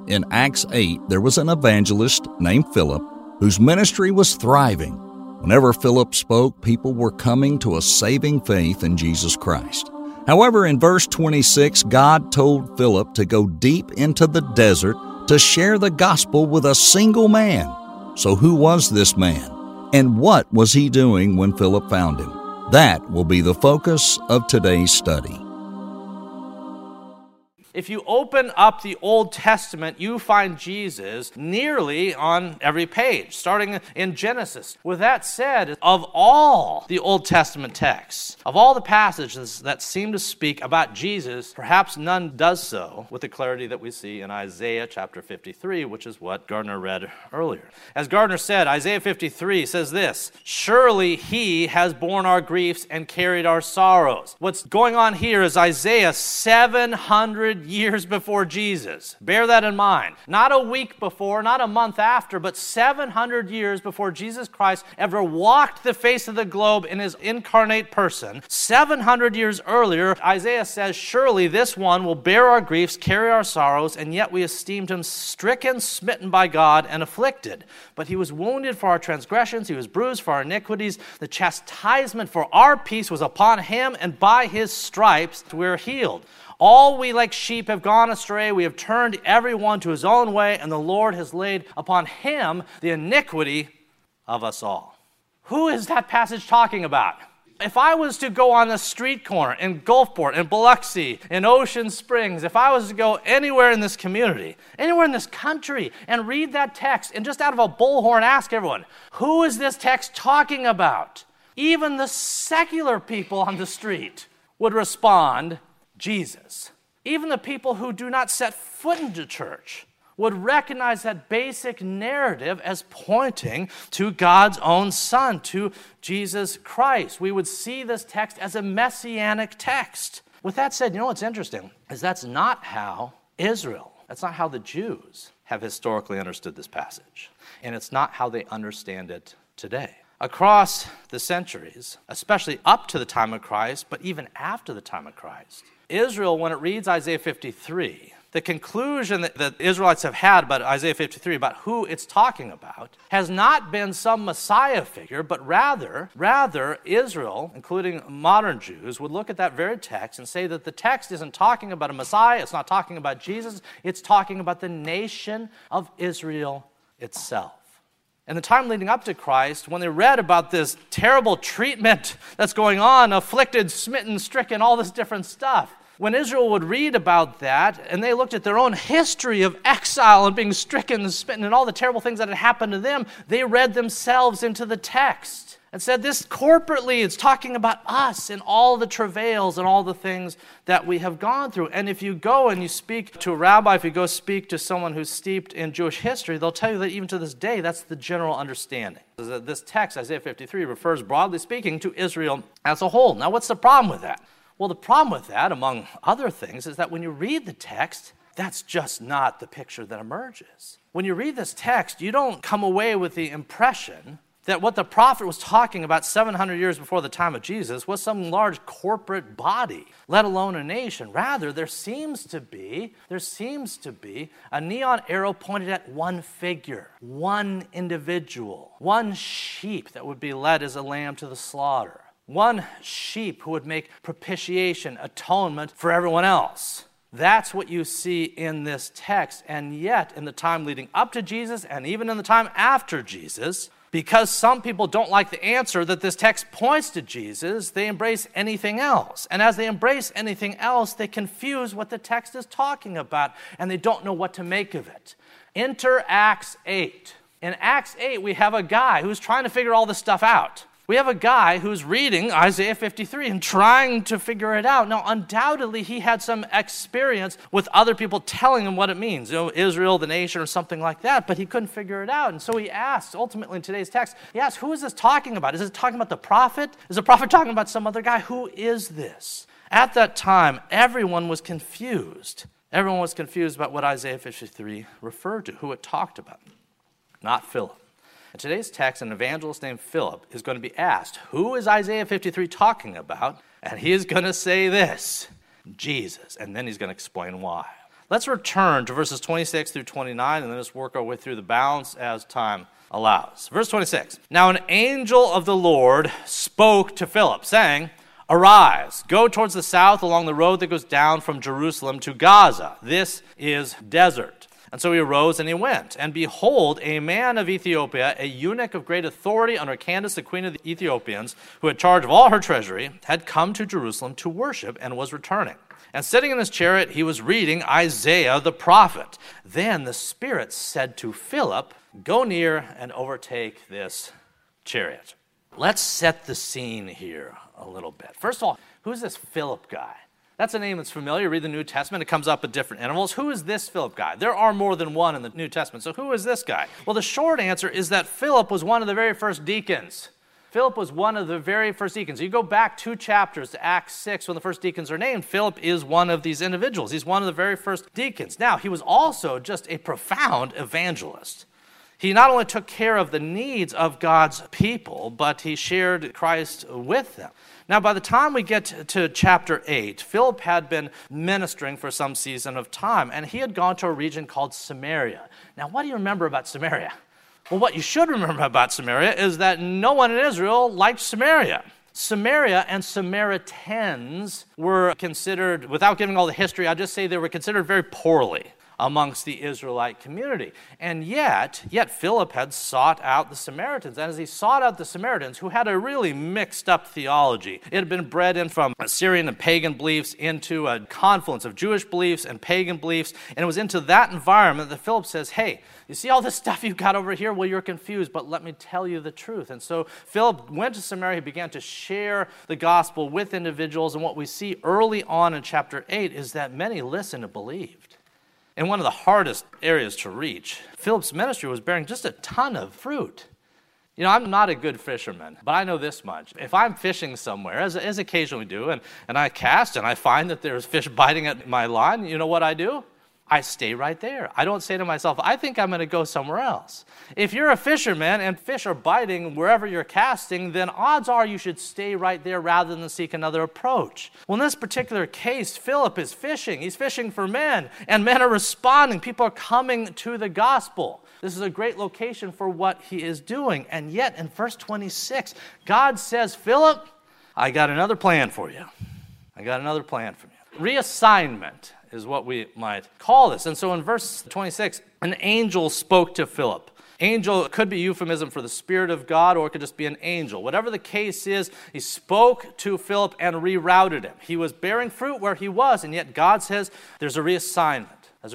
In Acts 8, there was an evangelist named Philip whose ministry was thriving. Whenever Philip spoke, people were coming to a saving faith in Jesus Christ. However, in verse 26, God told Philip to go deep into the desert to share the gospel with a single man. So who was this man? And what was he doing when Philip found him? That will be the focus of today's study. If you open up the Old Testament, you find Jesus nearly on every page, starting in Genesis. With that said, of all the Old Testament texts, of all the passages that seem to speak about Jesus, perhaps none does so with the clarity that we see in Isaiah chapter 53, which is what Gardner read earlier. As Gardner said, Isaiah 53 says this, "Surely he has borne our griefs and carried our sorrows." What's going on here is Isaiah 700 years before Jesus. Bear that in mind. Not a week before, not a month after, but 700 years before Jesus Christ ever walked the face of the globe in his incarnate person. 700 years earlier, Isaiah says, "Surely this one will bear our griefs, carry our sorrows, and yet we esteemed him stricken, smitten by God, and afflicted. But he was wounded for our transgressions, he was bruised for our iniquities. The chastisement for our peace was upon him, and by his stripes we are healed. All we like sheep have gone astray. We have turned everyone to his own way, and the Lord has laid upon him the iniquity of us all." Who is that passage talking about? If I was to go on a street corner in Gulfport, in Biloxi, in Ocean Springs, if I was to go anywhere in this community, anywhere in this country, and read that text, and just out of a bullhorn ask everyone, who is this text talking about? Even the secular people on the street would respond, Jesus. Even the people who do not set foot into church would recognize that basic narrative as pointing to God's own Son, to Jesus Christ. We would see this text as a messianic text. With that said, you know what's interesting is that's not how Israel, that's not how the Jews have historically understood this passage. And it's not how they understand it today. Across the centuries, especially up to the time of Christ, but even after the time of Christ, Israel, when it reads Isaiah 53, the conclusion that the Israelites have had about Isaiah 53, about who it's talking about, has not been some Messiah figure, but rather Israel, including modern Jews, would look at that very text and say that the text isn't talking about a Messiah, it's not talking about Jesus, it's talking about the nation of Israel itself. In the time leading up to Christ, when they read about this terrible treatment that's going on, afflicted, smitten, stricken, all this different stuff, when Israel would read about that, and they looked at their own history of exile and being stricken and smitten and all the terrible things that had happened to them, they read themselves into the text and said, this corporately, it's talking about us and all the travails and all the things that we have gone through. And if you go and you speak to a rabbi, if you go speak to someone who's steeped in Jewish history, they'll tell you that even to this day, that's the general understanding. This text, Isaiah 53, refers, broadly speaking, to Israel as a whole. Now, what's the problem with that? Well, the problem with that, among other things, is that when you read the text, that's just not the picture that emerges. When you read this text, you don't come away with the impression that what the prophet was talking about 700 years before the time of Jesus was some large corporate body, let alone a nation. Rather, there seems to be a neon arrow pointed at one figure, one individual, one sheep that would be led as a lamb to the slaughter, one sheep who would make propitiation, atonement for everyone else. That's what you see in this text. And yet, in the time leading up to Jesus, and even in the time after Jesus, because some people don't like the answer that this text points to Jesus, they embrace anything else. And as they embrace anything else, they confuse what the text is talking about, and they don't know what to make of it. Enter Acts 8. In Acts 8, we have a guy who's trying to figure all this stuff out. We have a guy who's reading Isaiah 53 and trying to figure it out. Now, undoubtedly, he had some experience with other people telling him what it means, Israel, the nation, or something like that, but he couldn't figure it out. And so he asks, ultimately in today's text, he asks, who is this talking about? Is it talking about the prophet? Is the prophet talking about some other guy? Who is this? At that time, everyone was confused. Everyone was confused about what Isaiah 53 referred to, who it talked about, not Philip. In today's text, an evangelist named Philip is going to be asked, who is Isaiah 53 talking about? And he is going to say this, Jesus. And then he's going to explain why. Let's return to verses 26 through 29, and then just work our way through the balance as time allows. Verse 26, "Now an angel of the Lord spoke to Philip, saying, 'Arise, go towards the south along the road that goes down from Jerusalem to Gaza. This is desert.' And so he arose and he went. And behold, a man of Ethiopia, a eunuch of great authority under Candace, the queen of the Ethiopians, who had charge of all her treasury, had come to Jerusalem to worship and was returning. And sitting in his chariot, he was reading Isaiah the prophet. Then the Spirit said to Philip, 'Go near and overtake this chariot.'" Let's set the scene here a little bit. First of all, who's this Philip guy? That's a name that's familiar. Read the New Testament. It comes up at different intervals. Who is this Philip guy? There are more than one in the New Testament. So who is this guy? Well, the short answer is that Philip was one of the very first deacons. Philip was one of the very first deacons. You go back 2 chapters to Acts 6 when the first deacons are named. Philip is one of these individuals. He's one of the very first deacons. Now, he was also just a profound evangelist. He not only took care of the needs of God's people, but he shared Christ with them. Now, by the time we get to chapter 8, Philip had been ministering for some season of time, and he had gone to a region called Samaria. Now, what do you remember about Samaria? Well, what you should remember about Samaria is that no one in Israel liked Samaria. Samaria and Samaritans were considered, without giving all the history, I'll just say they were considered very poorly amongst the Israelite community. And yet Philip had sought out the Samaritans. And as he sought out the Samaritans, who had a really mixed up theology, it had been bred in from Syrian and pagan beliefs into a confluence of Jewish beliefs and pagan beliefs. And it was into that environment that Philip says, "Hey, you see all this stuff you've got over here? Well, you're confused, but let me tell you the truth." And so Philip went to Samaria. He began to share the gospel with individuals. And what we see early on in chapter 8 is that many listened and believed. In one of the hardest areas to reach, Philip's ministry was bearing just a ton of fruit. You know, I'm not a good fisherman, but I know this much. If I'm fishing somewhere, as occasionally do, and I cast and I find that there's fish biting at my line, you know what I do? I stay right there. I don't say to myself, I think I'm going to go somewhere else. If you're a fisherman and fish are biting wherever you're casting, then odds are you should stay right there rather than seek another approach. Well, in this particular case, Philip is fishing. He's fishing for men, and men are responding. People are coming to the gospel. This is a great location for what he is doing. And yet, in verse 26, God says, "Philip, I got another plan for you. I got another plan for you." Reassignment is what we might call this. And so in verse 26, an angel spoke to Philip. Angel could be euphemism for the Spirit of God, or it could just be an angel. Whatever the case is, he spoke to Philip and rerouted him. He was bearing fruit where he was, and yet God says there's a reassignment.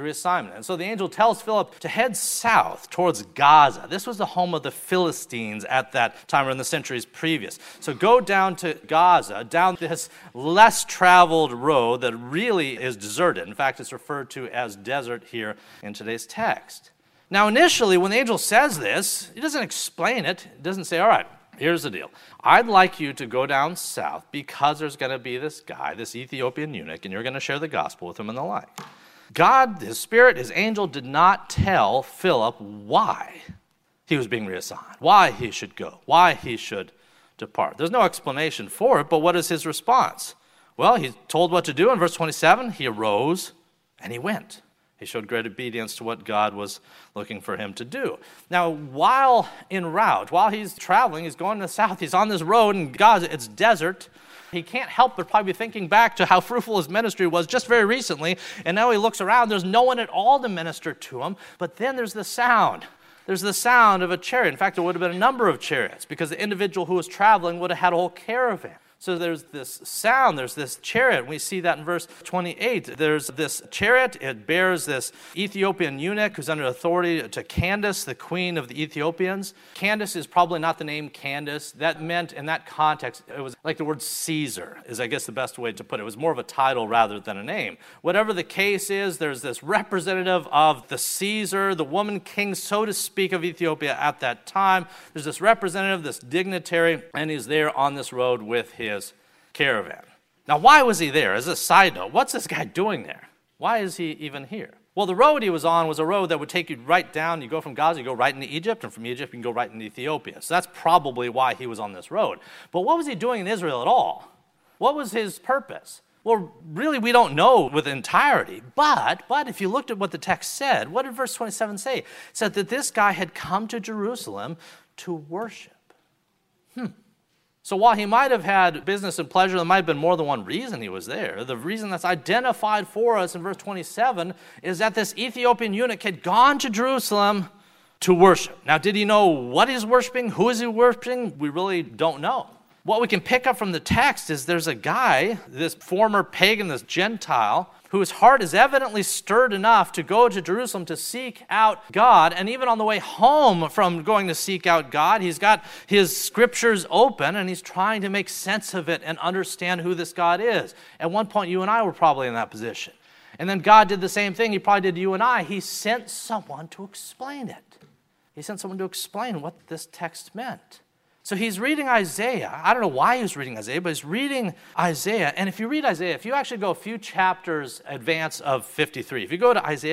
And so the angel tells Philip to head south towards Gaza. This was the home of the Philistines at that time, or in the centuries previous. So go down to Gaza, down this less traveled road that really is deserted. In fact, it's referred to as desert here in today's text. Now, initially, when the angel says this, he doesn't explain it. It doesn't say, all right, here's the deal. I'd like you to go down south because there's going to be this guy, this Ethiopian eunuch, and you're going to share the gospel with him and the like. God, his Spirit, his angel, did not tell Philip why he was being reassigned, why he should go, why he should depart. There's no explanation for it, but what is his response? Well, he's told what to do. In verse 27, he arose and he went. He showed great obedience to what God was looking for him to do. Now, while en route, while he's traveling, he's going to the south, he's on this road in Gaza, it's desert. He can't help but probably be thinking back to how fruitful his ministry was just very recently, and now he looks around, there's no one at all to minister to him, but then there's the sound. There's the sound of a chariot. In fact, there would have been a number of chariots, because the individual who was traveling would have had a whole caravan. So there's this sound, there's this chariot. We see that in verse 28. There's this chariot. It bears this Ethiopian eunuch who's under authority to Candace, the queen of the Ethiopians. Candace is probably not the name Candace. That meant, in that context, it was like the word Caesar is, I guess, the best way to put it. It was more of a title rather than a name. Whatever the case is, there's this representative of the Caesar, the woman king, so to speak, of Ethiopia at that time. There's this representative, this dignitary, and he's there on this road with his caravan. Now, why was he there? As a side note, what's this guy doing there? Why is he even here? Well, the road he was on was a road that would take you right down. You go from Gaza, you go right into Egypt, and from Egypt, you can go right into Ethiopia. So that's probably why he was on this road. But what was he doing in Israel at all? What was his purpose? Well, really, we don't know with entirety. But if you looked at what the text said, what did verse 27 say? It said that this guy had come to Jerusalem to worship. So while he might have had business and pleasure, there might have been more than one reason he was there. The reason that's identified for us in verse 27 is that this Ethiopian eunuch had gone to Jerusalem to worship. Now, did he know what he's worshiping? Who is he worshiping? We really don't know. What we can pick up from the text is there's a guy, this former pagan, this Gentile, whose heart is evidently stirred enough to go to Jerusalem to seek out God. And even on the way home from going to seek out God, he's got his scriptures open and he's trying to make sense of it and understand who this God is. At one point, you and I were probably in that position. And then God did the same thing he probably did to you and I. He sent someone to explain it. He sent someone to explain what this text meant. So he's reading Isaiah. I don't know why he was reading Isaiah, but he's reading Isaiah. And if you read Isaiah, if you actually go a few chapters advance of 53, if you go to Isaiah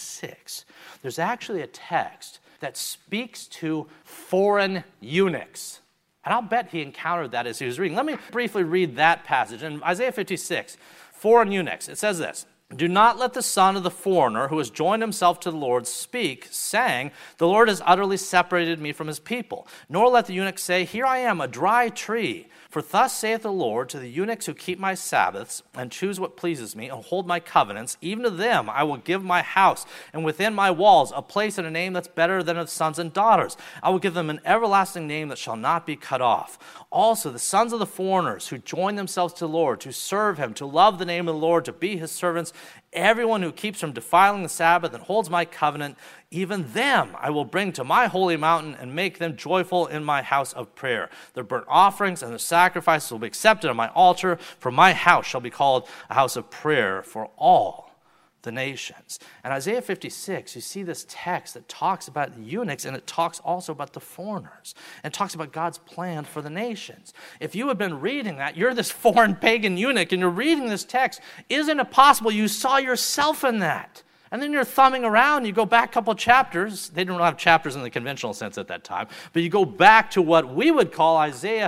56, there's actually a text that speaks to foreign eunuchs. And I'll bet he encountered that as he was reading. Let me briefly read that passage. In Isaiah 56, foreign eunuchs, it says this: "Do not let the son of the foreigner who has joined himself to the Lord speak, saying, 'The Lord has utterly separated me from his people.' Nor let the eunuch say, 'Here I am, a dry tree.' For thus saith the Lord to the eunuchs who keep my Sabbaths, and choose what pleases me, and hold my covenants, even to them I will give my house, and within my walls a place and a name that's better than of sons and daughters. I will give them an everlasting name that shall not be cut off. Also the sons of the foreigners who join themselves to the Lord, to serve him, to love the name of the Lord, to be his servants, everyone who keeps from defiling the Sabbath and holds my covenant, even them I will bring to my holy mountain and make them joyful in my house of prayer. Their burnt offerings and their sacrifices will be accepted on my altar, for my house shall be called a house of prayer for all the nations." And Isaiah 56, you see this text that talks about the eunuchs, and it talks also about the foreigners, and it talks about God's plan for the nations. If you had been reading that, you're this foreign pagan eunuch, and you're reading this text, isn't it possible you saw yourself in that? And then you're thumbing around, you go back a couple chapters. They didn't have chapters in the conventional sense at that time, but you go back to what we would call Isaiah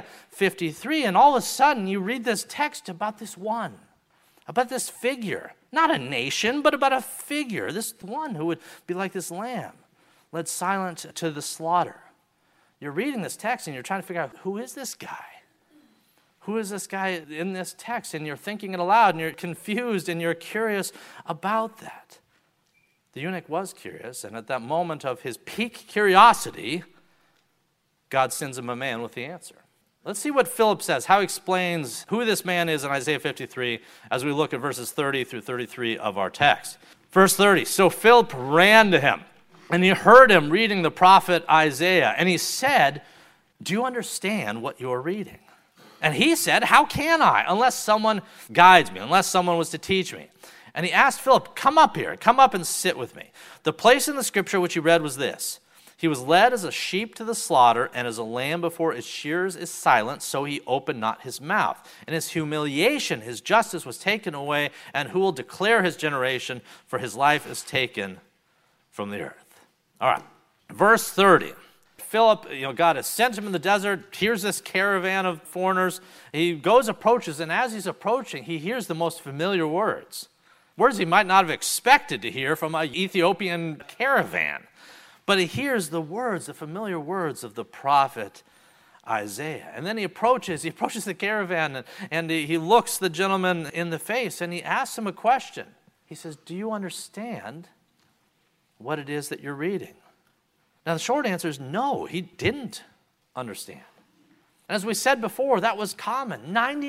53, and all of a sudden you read this text about this one, about this figure. Not a nation, but about a figure, this one who would be like this lamb, led silent to the slaughter. You're reading this text and you're trying to figure out, who is this guy? Who is this guy in this text? And you're thinking it aloud and you're confused and you're curious about that. The eunuch was curious, and at that moment of his peak curiosity, God sends him a man with the answer. Let's see what Philip says, how he explains who this man is in Isaiah 53 as we look at verses 30 through 33 of our text. Verse 30, "So Philip ran to him, and he heard him reading the prophet Isaiah, and he said, 'Do you understand what you're reading?' And he said, 'How can I, unless someone guides me, unless someone was to teach me?' And he asked Philip, 'Come up here, come up and sit with me.' The place in the scripture which he read was this: 'He was led as a sheep to the slaughter, and as a lamb before its shearers is silent, so he opened not his mouth. In his humiliation his justice was taken away, and who will declare his generation? For his life is taken from the earth.'" All right, verse 30. Philip, God has sent him in the desert. Here's this caravan of foreigners. He goes, approaches, and as he's approaching, he hears the most familiar words. Words he might not have expected to hear from an Ethiopian caravan. But he hears the words, the familiar words of the prophet Isaiah. And then he approaches the caravan, and he looks the gentleman in the face, and he asks him a question. He says, "Do you understand what it is that you're reading?" Now, the short answer is no, he didn't understand. And as we said before, that was common.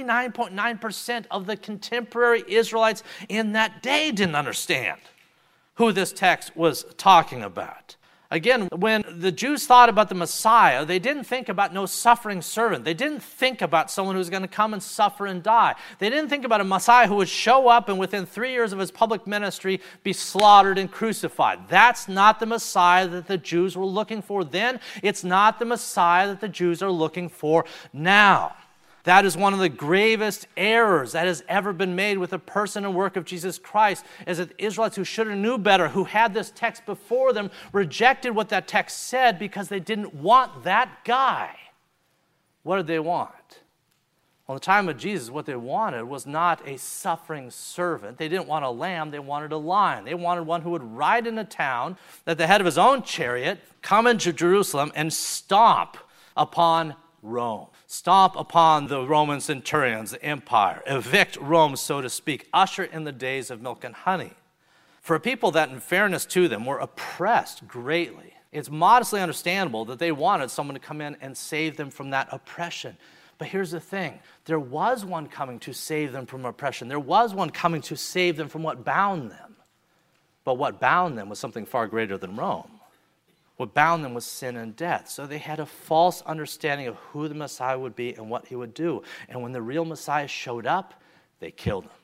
99.9% of the contemporary Israelites in that day didn't understand who this text was talking about. Again, when the Jews thought about the Messiah, they didn't think about no suffering servant. They didn't think about someone who's going to come and suffer and die. They didn't think about a Messiah who would show up and within 3 years of his public ministry be slaughtered and crucified. That's not the Messiah that the Jews were looking for then. It's not the Messiah that the Jews are looking for now. That is one of the gravest errors that has ever been made with the person and work of Jesus Christ, is that the Israelites who should have knew better, who had this text before them, rejected what that text said because they didn't want that guy. What did they want? On the time of Jesus, what they wanted was not a suffering servant. They didn't want a lamb, they wanted a lion. They wanted one who would ride into town at the head of his own chariot, come into Jerusalem, and stomp upon Rome. Stomp upon the Roman centurions, the empire. Evict Rome, so to speak. Usher in the days of milk and honey. For a people that, in fairness to them, were oppressed greatly, it's modestly understandable that they wanted someone to come in and save them from that oppression. But here's the thing. There was one coming to save them from oppression. There was one coming to save them from what bound them. But what bound them was something far greater than Rome. What bound them was sin and death. So they had a false understanding of who the Messiah would be and what he would do. And when the real Messiah showed up, they killed him.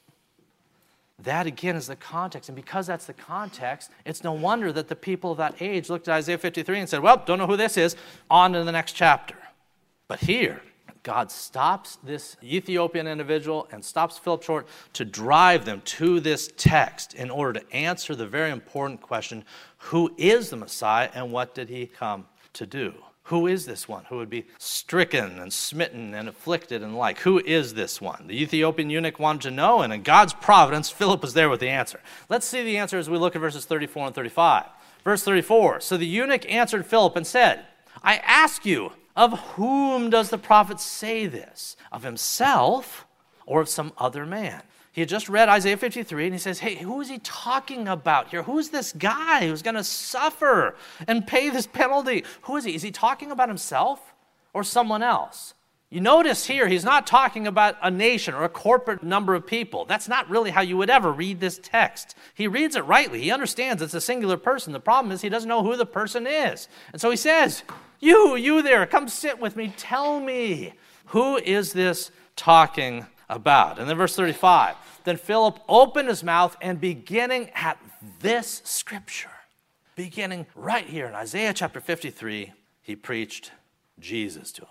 That, again, is the context. And because that's the context, it's no wonder that the people of that age looked at Isaiah 53 and said, well, don't know who this is. On to the next chapter. But here, God stops this Ethiopian individual and stops Philip short to drive them to this text in order to answer the very important question, who is the Messiah and what did he come to do? Who is this one who would be stricken and smitten and afflicted and like? Who is this one? The Ethiopian eunuch wanted to know, and in God's providence, Philip was there with the answer. Let's see the answer as we look at verses 34 and 35. Verse 34, so the eunuch answered Philip and said, I ask you, of whom does the prophet say this? Of himself or of some other man? He had just read Isaiah 53 and he says, hey, who is he talking about here? Who's this guy who's going to suffer and pay this penalty? Who is he? Is he talking about himself or someone else? You notice here, he's not talking about a nation or a corporate number of people. That's not really how you would ever read this text. He reads it rightly. He understands it's a singular person. The problem is he doesn't know who the person is. And so he says, you there, come sit with me. Tell me, who is this talking about? And then verse 35, then Philip opened his mouth and beginning at this scripture, beginning right here in Isaiah chapter 53, he preached Jesus to him.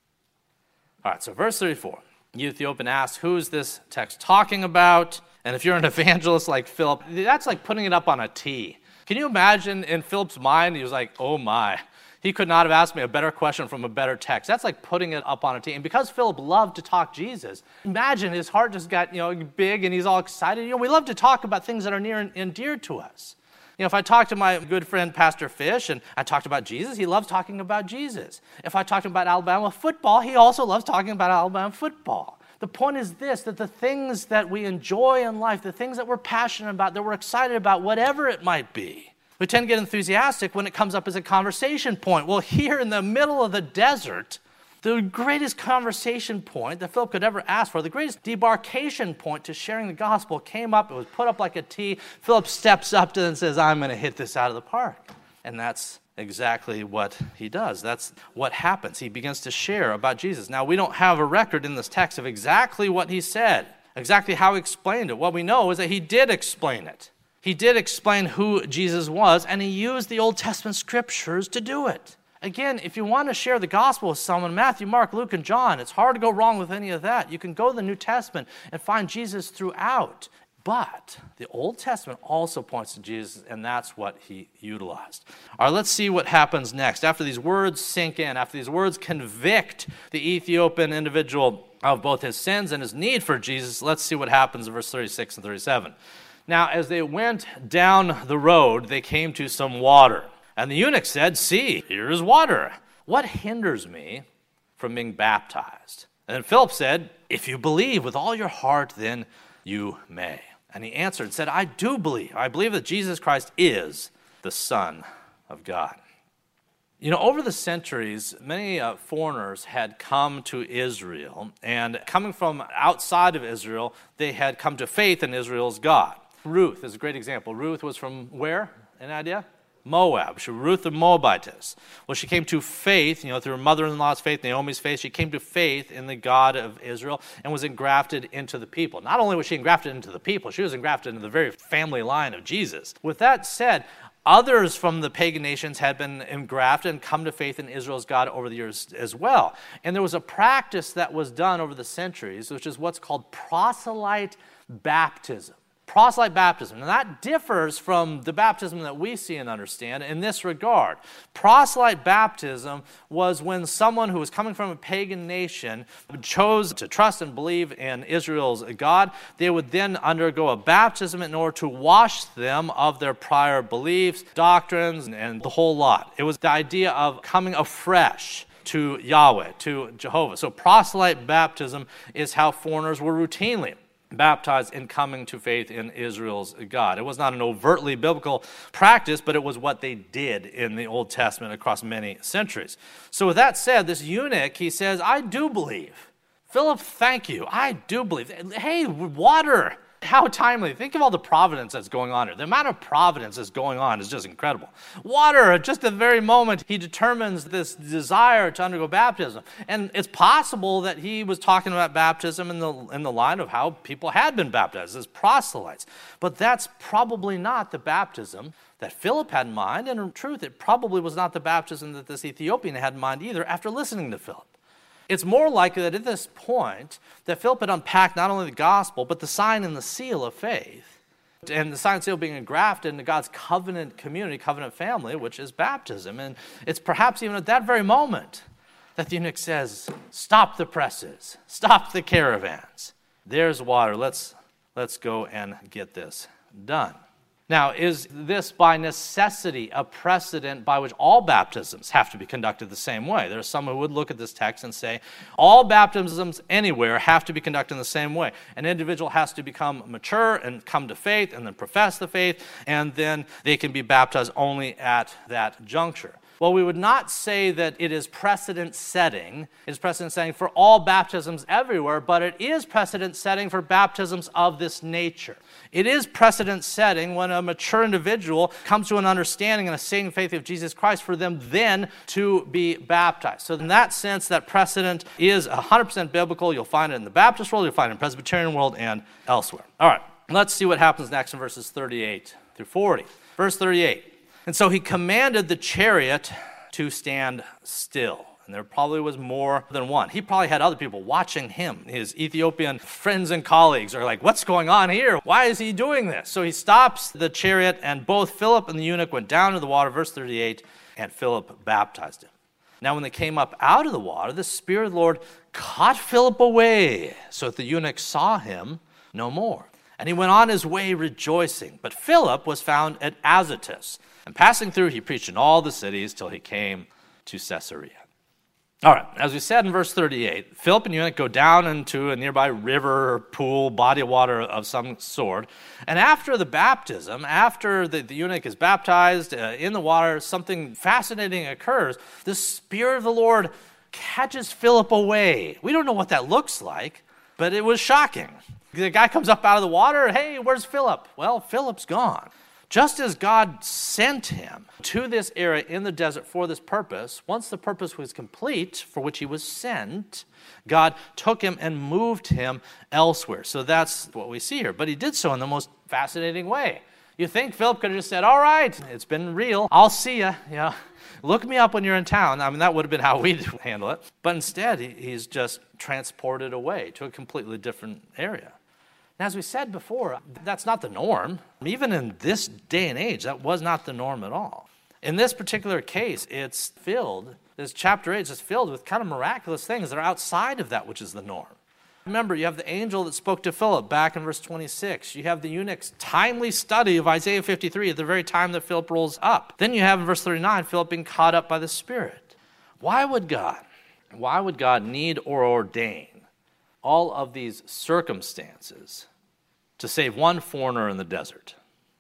All right, so verse 34, the Ethiopian asks, who is this text talking about? And if you're an evangelist like Philip, that's like putting it up on a T. Can you imagine in Philip's mind, he was like, oh my, he could not have asked me a better question from a better text. That's like putting it up on a T. And because Philip loved to talk Jesus, imagine his heart just got big and he's all excited. We love to talk about things that are near and dear to us. If I talk to my good friend Pastor Fish and I talked about Jesus, he loves talking about Jesus. If I talk about Alabama football, he also loves talking about Alabama football. The point is this, that the things that we enjoy in life, the things that we're passionate about, that we're excited about, whatever it might be, we tend to get enthusiastic when it comes up as a conversation point. Well, here in the middle of the desert, the greatest conversation point that Philip could ever ask for, the greatest debarkation point to sharing the gospel came up. It was put up like a T. Philip steps up to it and says, I'm going to hit this out of the park. And that's exactly what he does. That's what happens. He begins to share about Jesus. Now, we don't have a record in this text of exactly what he said, exactly how he explained it. What we know is that he did explain it. He did explain who Jesus was, and he used the Old Testament scriptures to do it. Again, if you want to share the gospel with someone, Matthew, Mark, Luke, and John, it's hard to go wrong with any of that. You can go to the New Testament and find Jesus throughout. But the Old Testament also points to Jesus, and that's what he utilized. All right, let's see what happens next. After these words sink in, after these words convict the Ethiopian individual of both his sins and his need for Jesus, let's see what happens in verse 36 and 37. Now, as they went down the road, they came to some water. And the eunuch said, see, here is water. What hinders me from being baptized? And then Philip said, if you believe with all your heart, then you may. And he answered and said, I do believe. I believe that Jesus Christ is the Son of God. Over the centuries, many foreigners had come to Israel. And coming from outside of Israel, they had come to faith in Israel's God. Ruth is a great example. Ruth was from where? Any idea? Moab. Ruth the Moabitess. Well, she came to faith, through her mother-in-law's faith, Naomi's faith. She came to faith in the God of Israel and was engrafted into the people. Not only was she engrafted into the people, she was engrafted into the very family line of Jesus. With that said, others from the pagan nations had been engrafted and come to faith in Israel's God over the years as well. And there was a practice that was done over the centuries, which is what's called proselyte baptism. Proselyte baptism. And that differs from the baptism that we see and understand in this regard. Proselyte baptism was when someone who was coming from a pagan nation chose to trust and believe in Israel's God. They would then undergo a baptism in order to wash them of their prior beliefs, doctrines, and the whole lot. It was the idea of coming afresh to Yahweh, to Jehovah. So proselyte baptism is how foreigners were routinely baptized in coming to faith in Israel's God. It was not an overtly biblical practice, but it was what they did in the Old Testament across many centuries. So with that said, this eunuch, he says, I do believe. Philip, thank you. I do believe. Hey, water. How timely. Think of all the providence that's going on here. The amount of providence that's going on is just incredible. Water, at just the very moment he determines this desire to undergo baptism. And it's possible that he was talking about baptism in the line of how people had been baptized as proselytes. But that's probably not the baptism that Philip had in mind. And in truth, it probably was not the baptism that this Ethiopian had in mind either after listening to Philip. It's more likely that at this point that Philip had unpacked not only the gospel, but the sign and the seal of faith. And the sign and seal being engrafted into God's covenant community, covenant family, which is baptism. And it's perhaps even at that very moment that the eunuch says, stop the presses, stop the caravans. There's water. Let's go and get this done. Now, is this by necessity a precedent by which all baptisms have to be conducted the same way? There are some who would look at this text and say, all baptisms anywhere have to be conducted in the same way. An individual has to become mature and come to faith and then profess the faith, and then they can be baptized only at that juncture. Well, we would not say that it is precedent setting. It is precedent setting for all baptisms everywhere, but it is precedent setting for baptisms of this nature. It is precedent setting when a mature individual comes to an understanding and a saving faith of Jesus Christ for them then to be baptized. So in that sense, that precedent is 100% biblical. You'll find it in the Baptist world, you'll find it in the Presbyterian world, and elsewhere. All right, let's see what happens next in verses 38 through 40. Verse 38. And so he commanded the chariot to stand still. And there probably was more than one. He probably had other people watching him. His Ethiopian friends and colleagues are like, what's going on here? Why is he doing this? So he stops the chariot, and both Philip and the eunuch went down to the water, verse 38, and Philip baptized him. Now when they came up out of the water, the Spirit of the Lord caught Philip away, so that the eunuch saw him no more. And he went on his way rejoicing. But Philip was found at Azotus. And passing through, he preached in all the cities till he came to Caesarea. All right, as we said in verse 38, Philip and eunuch go down into a nearby river or pool, body of water of some sort. And after the baptism, after the eunuch is baptized in the water, something fascinating occurs. The Spirit of the Lord catches Philip away. We don't know what that looks like, but it was shocking. The guy comes up out of the water. Hey, where's Philip? Well, Philip's gone. Just as God sent him to this area in the desert for this purpose, once the purpose was complete for which he was sent, God took him and moved him elsewhere. So that's what we see here. But he did so in the most fascinating way. You think Philip could have just said, all right, it's been real. I'll see you. Look me up when you're in town. I mean, that would have been how we'd handle it. But instead, he's just transported away to a completely different area. And as we said before, that's not the norm. Even in this day and age, that was not the norm at all. In this particular case, this chapter 8 is filled with kind of miraculous things that are outside of that which is the norm. Remember, you have the angel that spoke to Philip back in verse 26. You have the eunuch's timely study of Isaiah 53 at the very time that Philip rolls up. Then you have in verse 39, Philip being caught up by the Spirit. Why would God need or ordain all of these circumstances to save one foreigner in the desert?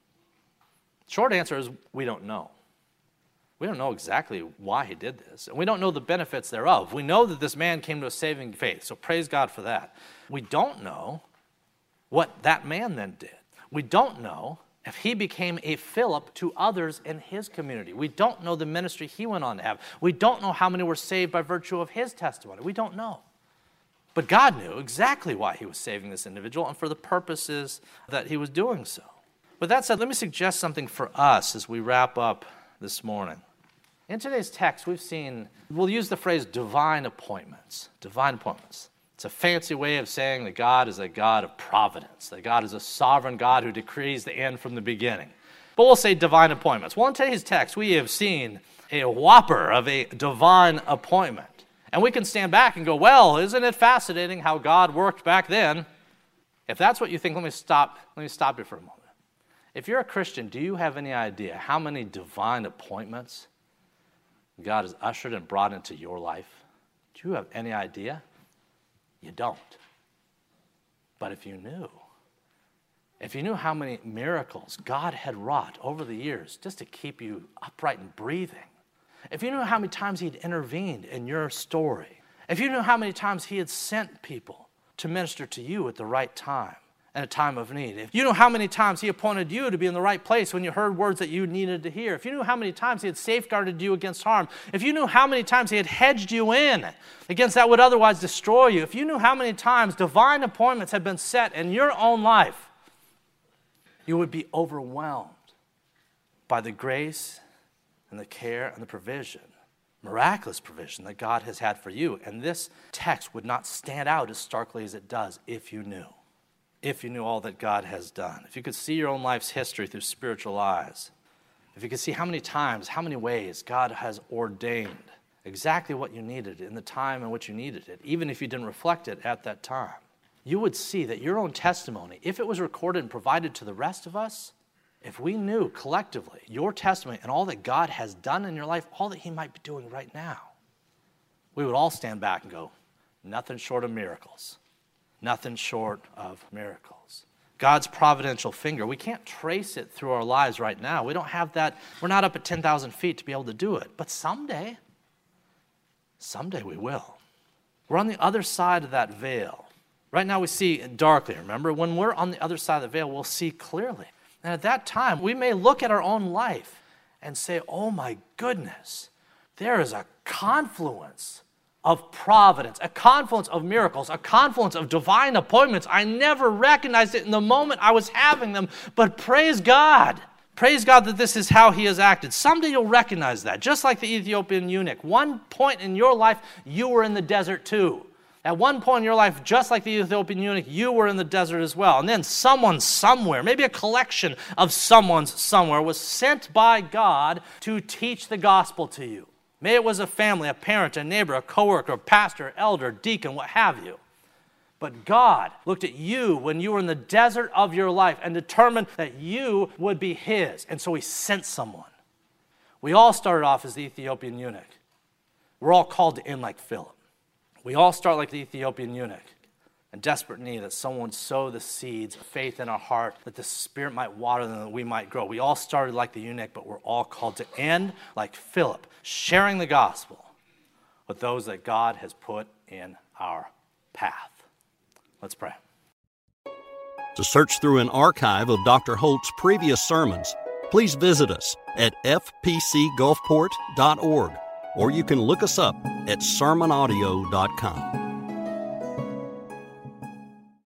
Short answer is we don't know. We don't know exactly why he did this, and we don't know the benefits thereof. We know that this man came to a saving faith, so praise God for that. We don't know what that man then did. We don't know if he became a Philip to others in his community. We don't know the ministry he went on to have. We don't know how many were saved by virtue of his testimony. We don't know. But God knew exactly why he was saving this individual and for the purposes that he was doing so. With that said, let me suggest something for us as we wrap up this morning. In today's text, we'll use the phrase divine appointments. Divine appointments. It's a fancy way of saying that God is a God of providence, that God is a sovereign God who decrees the end from the beginning. But we'll say divine appointments. Well, in today's text, we have seen a whopper of a divine appointment. And we can stand back and go, well, isn't it fascinating how God worked back then? If that's what you think, let me stop you for a moment. If you're a Christian, do you have any idea how many divine appointments God has ushered and brought into your life? Do you have any idea? You don't. But if you knew how many miracles God had wrought over the years just to keep you upright and breathing, if you knew how many times He'd intervened in your story, if you knew how many times He had sent people to minister to you at the right time, in a time of need, if you knew how many times He appointed you to be in the right place when you heard words that you needed to hear, if you knew how many times He had safeguarded you against harm, if you knew how many times He had hedged you in against that would otherwise destroy you, if you knew how many times divine appointments had been set in your own life, you would be overwhelmed by the grace and the care and the provision, miraculous provision that God has had for you. And this text would not stand out as starkly as it does if you knew. If you knew all that God has done, if you could see your own life's history through spiritual eyes, if you could see how many times, how many ways God has ordained exactly what you needed in the time in which you needed it, even if you didn't reflect it at that time, you would see that your own testimony, if it was recorded and provided to the rest of us, if we knew collectively your testimony and all that God has done in your life, all that He might be doing right now, we would all stand back and go, nothing short of miracles. Nothing short of miracles. God's providential finger, we can't trace it through our lives right now. We don't have that. We're not up at 10,000 feet to be able to do it. But someday we will. We're on the other side of that veil. Right now we see darkly, remember? When we're on the other side of the veil, we'll see clearly. And at that time, we may look at our own life and say, oh my goodness, there is a confluence of providence, a confluence of miracles, a confluence of divine appointments. I never recognized it in the moment I was having them, but praise God. Praise God that this is how He has acted. Someday you'll recognize that, just like the Ethiopian eunuch. One point in your life, you were in the desert too. At one point in your life, just like the Ethiopian eunuch, you were in the desert as well. And then someone somewhere, maybe a collection of someones somewhere, was sent by God to teach the gospel to you. Maybe it was a family, a parent, a neighbor, a coworker, a pastor, elder, deacon, what have you. But God looked at you when you were in the desert of your life and determined that you would be His. And so He sent someone. We all started off as the Ethiopian eunuch. We're all called to end like Philip. We all start like the Ethiopian eunuch, in desperate need that someone would sow the seeds of faith in our heart, that the Spirit might water them, that we might grow. We all started like the eunuch, but we're all called to end like Philip, sharing the gospel with those that God has put in our path. Let's pray. To search through an archive of Dr. Holt's previous sermons, please visit us at fpcgulfport.org, or you can look us up at sermonaudio.com.